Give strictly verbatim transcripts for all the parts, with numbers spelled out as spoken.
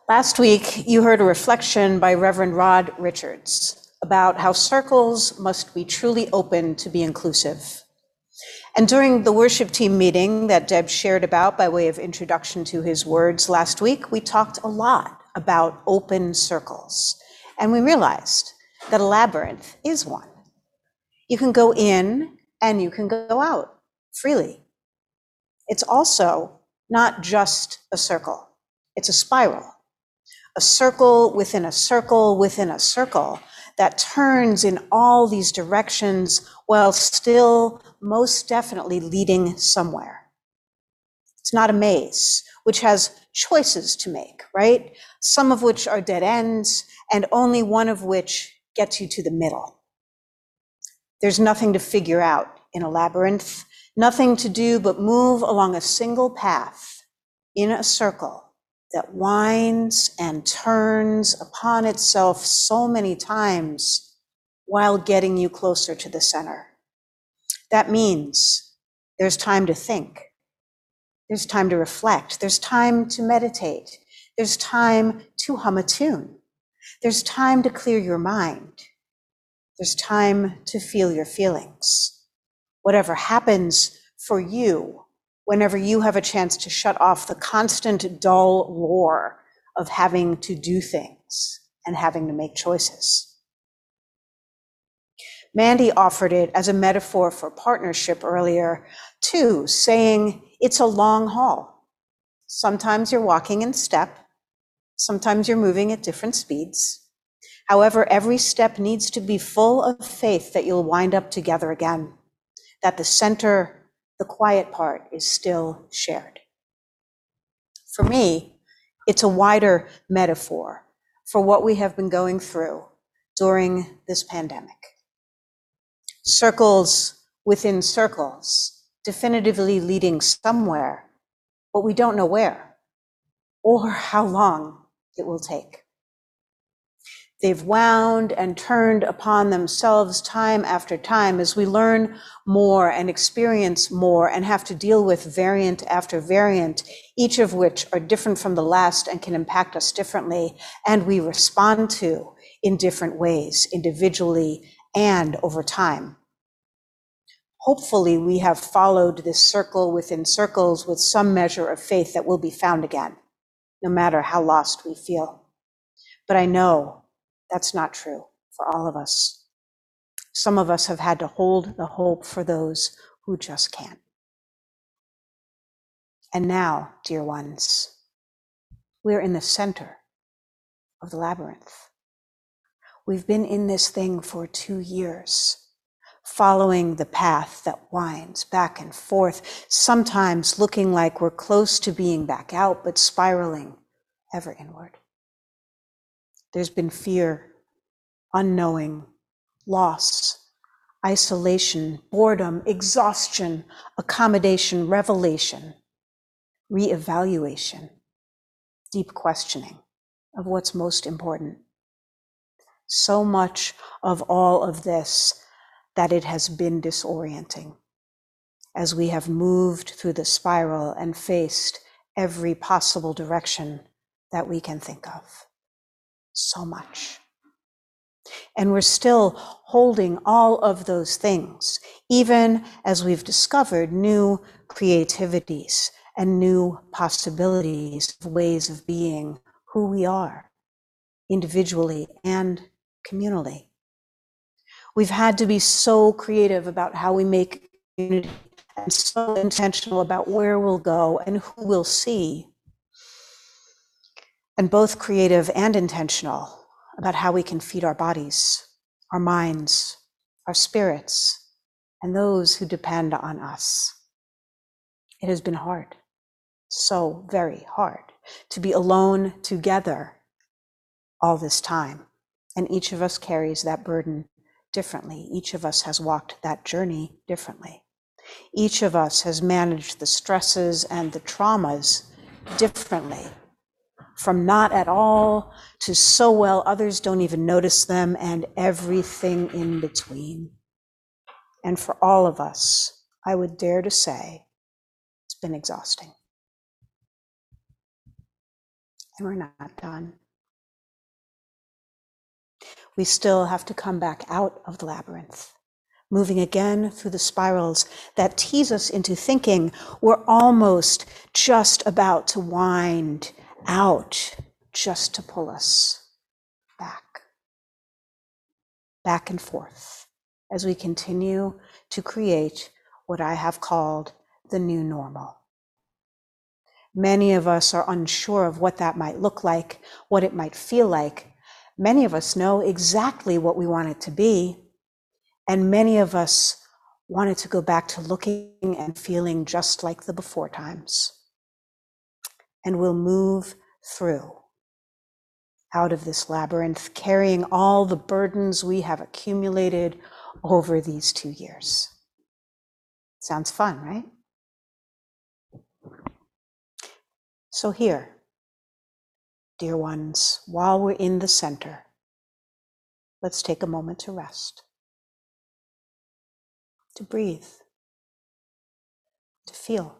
Last week, you heard a reflection by Reverend Rod Richards about how circles must be truly open to be inclusive. And during the worship team meeting that Deb shared about by way of introduction to his words last week, we talked a lot about open circles. And we realized that a labyrinth is one. You can go in and you can go out freely. It's also not just a circle, it's a spiral. A circle within a circle within a circle that turns in all these directions while still most definitely leading somewhere. It's not a maze, which has choices to make, right? Some of which are dead ends, and only one of which gets you to the middle. There's nothing to figure out in a labyrinth, nothing to do but move along a single path in a circle that winds and turns upon itself so many times while getting you closer to the center. That means there's time to think. There's time to reflect. There's time to meditate. There's time to hum a tune. There's time to clear your mind. There's time to feel your feelings. Whatever happens for you, whenever you have a chance to shut off the constant dull roar of having to do things and having to make choices. Mandy offered it as a metaphor for partnership earlier, too, saying it's a long haul. Sometimes you're walking in step, sometimes you're moving at different speeds. However, every step needs to be full of faith that you'll wind up together again, that the center, the quiet part, is still shared. For me, it's a wider metaphor for what we have been going through during this pandemic. Circles within circles, definitively leading somewhere, but we don't know where or how long it will take. They've wound and turned upon themselves time after time as we learn more and experience more and have to deal with variant after variant, each of which are different from the last and can impact us differently, and we respond to in different ways, individually and over time. Hopefully, we have followed this circle within circles with some measure of faith that will be found again, no matter how lost we feel. But I know that's not true for all of us. Some of us have had to hold the hope for those who just can't. And now, dear ones, we're in the center of the labyrinth. We've been in this thing for two years, following the path that winds back and forth, sometimes looking like we're close to being back out, but spiraling ever inward. There's been fear, unknowing, loss, isolation, boredom, exhaustion, accommodation, revelation, reevaluation, deep questioning of what's most important. So much of all of this that it has been disorienting as we have moved through the spiral and faced every possible direction that we can think of. So much. And we're still holding all of those things, even as we've discovered new creativities and new possibilities, ways of being who we are, individually and communally. We've had to be so creative about how we make community and so intentional about where we'll go and who we'll see. And both creative and intentional about how we can feed our bodies, our minds, our spirits, and those who depend on us. It has been hard, so very hard, to be alone together all this time. And each of us carries that burden differently. Each of us has walked that journey differently. Each of us has managed the stresses and the traumas differently. From not at all to so well others don't even notice them, and everything in between. And for all of us, I would dare to say, it's been exhausting. And we're not done. We still have to come back out of the labyrinth, moving again through the spirals that tease us into thinking we're almost just about to wind out, just to pull us back, back and forth, as we continue to create what I have called the new normal. Many of us are unsure of what that might look like, what it might feel like. Many of us know exactly what we want it to be, and many of us wanted to go back to looking and feeling just like the before times. And we'll move through out of this labyrinth, carrying all the burdens we have accumulated over these two years. Sounds fun, right? So here, dear ones, while we're in the center, let's take a moment to rest, to breathe, to feel,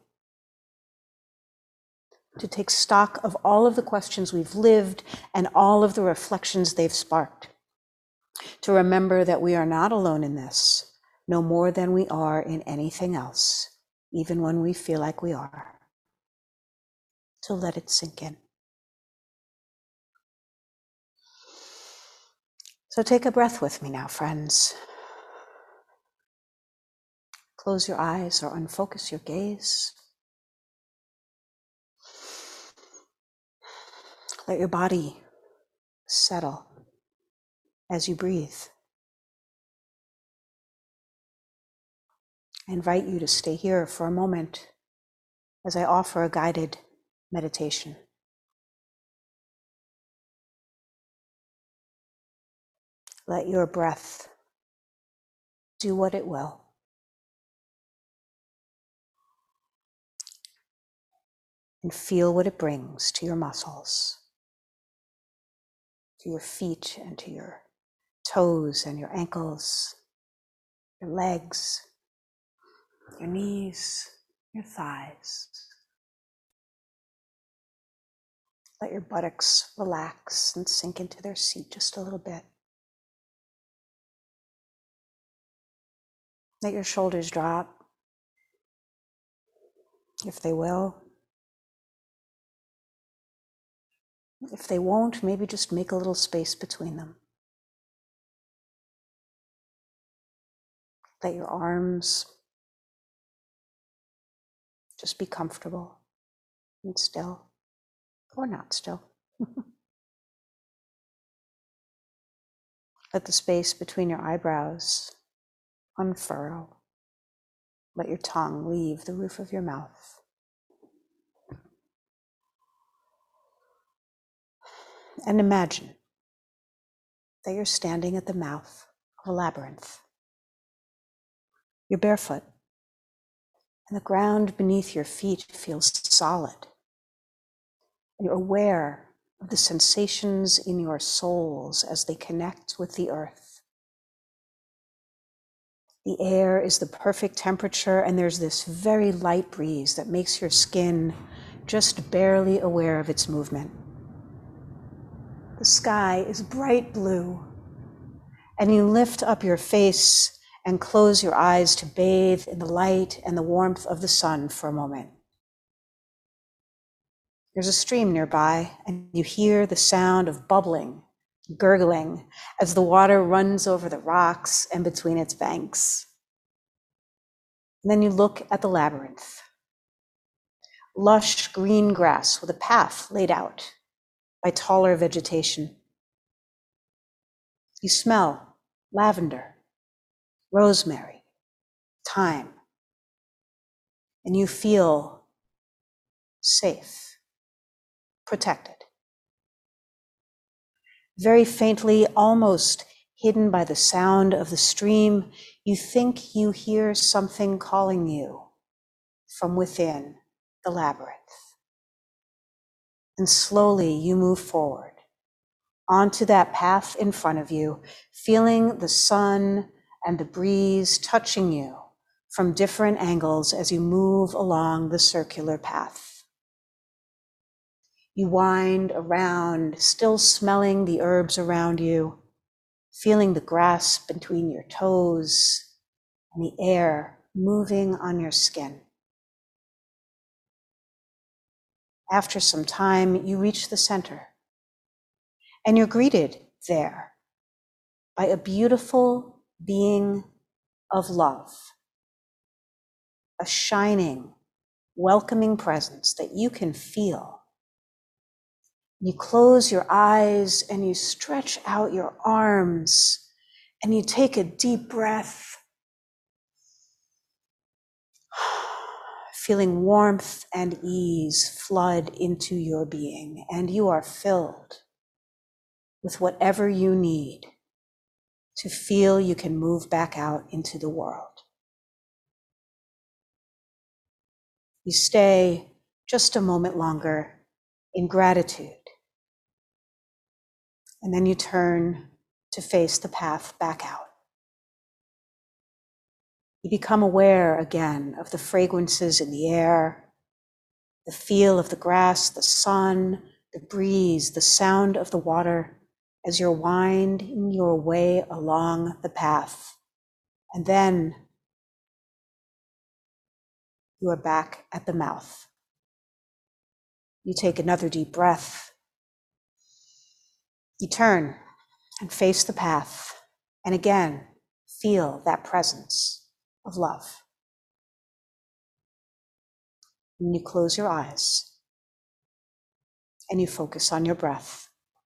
to take stock of all of the questions we've lived and all of the reflections they've sparked, to remember that we are not alone in this, no more than we are in anything else, even when we feel like we are. To let it sink in. So take a breath with me now, friends. Close your eyes or unfocus your gaze. Let your body settle as you breathe. I invite you to stay here for a moment as I offer a guided meditation. Let your breath do what it will. And feel what it brings to your muscles, to your feet and to your toes and your ankles, your legs, your knees, your thighs. Let your buttocks relax and sink into their seat just a little bit. Let your shoulders drop, if they will. If they won't, maybe just make a little space between them. Let your arms just be comfortable and still, or not still. Let the space between your eyebrows unfurrow. Let your tongue leave the roof of your mouth. And imagine that you're standing at the mouth of a labyrinth. You're barefoot, and the ground beneath your feet feels solid. You're aware of the sensations in your souls as they connect with the earth. The air is the perfect temperature, and there's this very light breeze that makes your skin just barely aware of its movement. The sky is bright blue, and you lift up your face and close your eyes to bathe in the light and the warmth of the sun for a moment. There's a stream nearby, and you hear the sound of bubbling, gurgling, as the water runs over the rocks and between its banks. And then you look at the labyrinth. Lush green grass with a path laid out by taller vegetation. You smell lavender, rosemary, thyme, and you feel safe, protected. Very faintly, almost hidden by the sound of the stream, you think you hear something calling you from within the labyrinth. And slowly you move forward onto that path in front of you, feeling the sun and the breeze touching you from different angles as you move along the circular path. You wind around, still smelling the herbs around you, feeling the grass between your toes and the air moving on your skin. After some time, you reach the center, and you're greeted there by a beautiful being of love, a shining, welcoming presence that you can feel. You close your eyes and you stretch out your arms and you take a deep breath, feeling warmth and ease flood into your being, and you are filled with whatever you need to feel you can move back out into the world. You stay just a moment longer in gratitude, and then you turn to face the path back out. You become aware again of the fragrances in the air, the feel of the grass, the sun, the breeze, the sound of the water as you're winding your way along the path. And then you are back at the mouth. You take another deep breath. You turn and face the path, and again, feel that presence of love. And you close your eyes and you focus on your breath.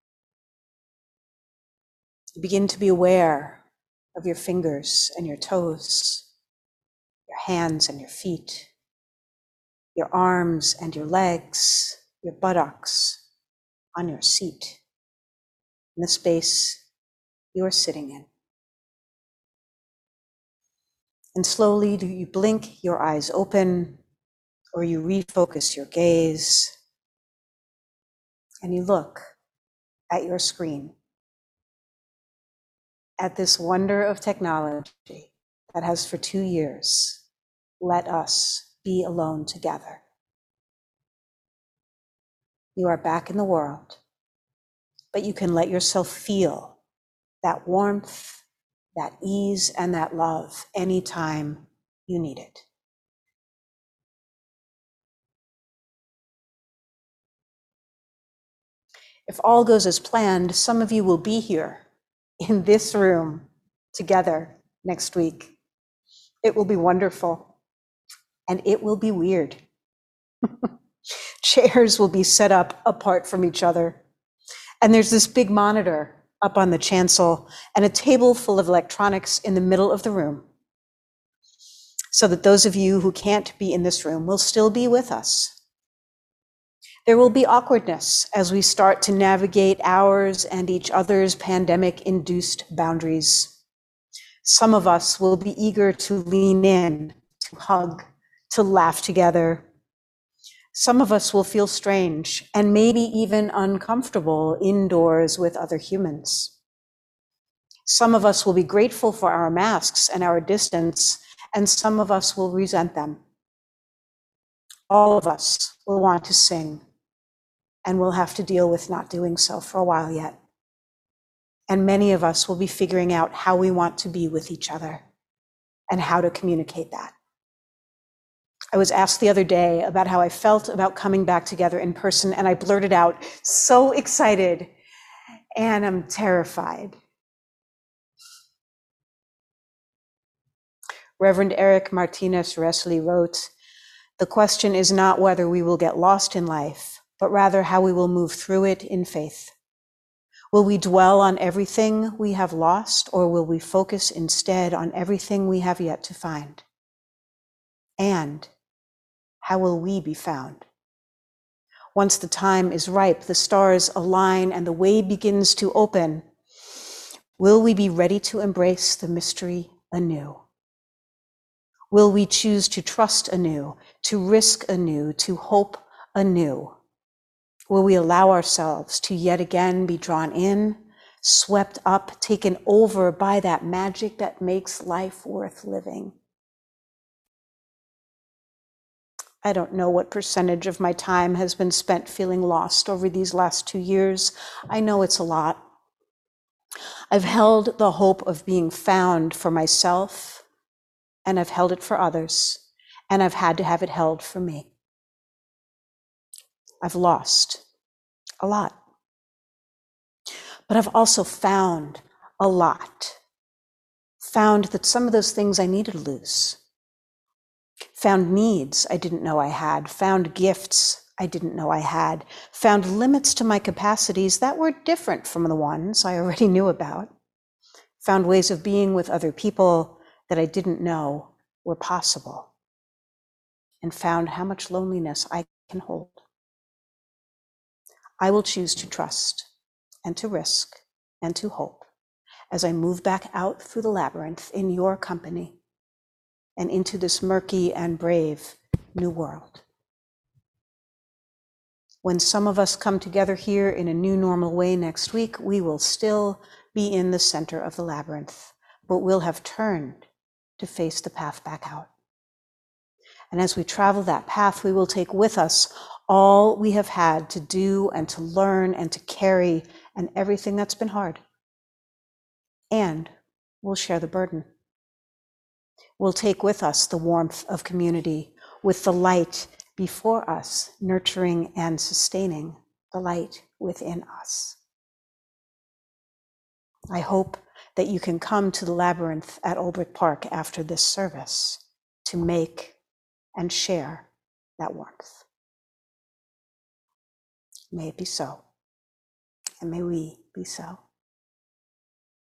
You begin to be aware of your fingers and your toes, your hands and your feet, your arms and your legs, your buttocks on your seat, in the space you are sitting in. And slowly do you blink your eyes open, or you refocus your gaze, and you look at your screen, at this wonder of technology that has for two years let us be alone together. You are back in the world, but you can let yourself feel that warmth, that ease, and that love anytime you need it. If all goes as planned, some of you will be here in this room together next week. It will be wonderful, and it will be weird. Chairs will be set up apart from each other, and there's this big monitor up on the chancel and a table full of electronics in the middle of the room, so that those of you who can't be in this room will still be with us. There will be awkwardness as we start to navigate ours and each other's pandemic-induced boundaries. Some of us will be eager to lean in, to hug, to laugh together. Some of us will feel strange and maybe even uncomfortable indoors with other humans. Some of us will be grateful for our masks and our distance, and some of us will resent them. All of us will want to sing, and we'll have to deal with not doing so for a while yet. And many of us will be figuring out how we want to be with each other and how to communicate that. I was asked the other day about how I felt about coming back together in person, and I blurted out, so excited, and I'm terrified. Reverend Eric Martinez Resli wrote, "The question is not whether we will get lost in life, but rather how we will move through it in faith. Will we dwell on everything we have lost, or will we focus instead on everything we have yet to find? And how will we be found? Once the time is ripe, the stars align, and the way begins to open, will we be ready to embrace the mystery anew? Will we choose to trust anew, to risk anew, to hope anew? Will we allow ourselves to yet again be drawn in, swept up, taken over by that magic that makes life worth living? I don't know what percentage of my time has been spent feeling lost over these last two years. I know it's a lot. I've held the hope of being found for myself, and I've held it for others, and I've had to have it held for me. I've lost a lot. But I've also found a lot. Found that some of those things I needed to lose. Found needs I didn't know I had. Found gifts I didn't know I had. Found limits to my capacities that were different from the ones I already knew about. Found ways of being with other people that I didn't know were possible. And found how much loneliness I can hold. I will choose to trust and to risk and to hope as I move back out through the labyrinth in your company and into this murky and brave new world. When some of us come together here in a new normal way next week, we will still be in the center of the labyrinth, but we'll have turned to face the path back out. And as we travel that path, we will take with us all we have had to do and to learn and to carry and everything that's been hard. And we'll share the burden. We'll take with us the warmth of community with the light before us, nurturing and sustaining the light within us. I hope that you can come to the labyrinth at Olbrich Park after this service to make and share that warmth. May it be so, and may we be so.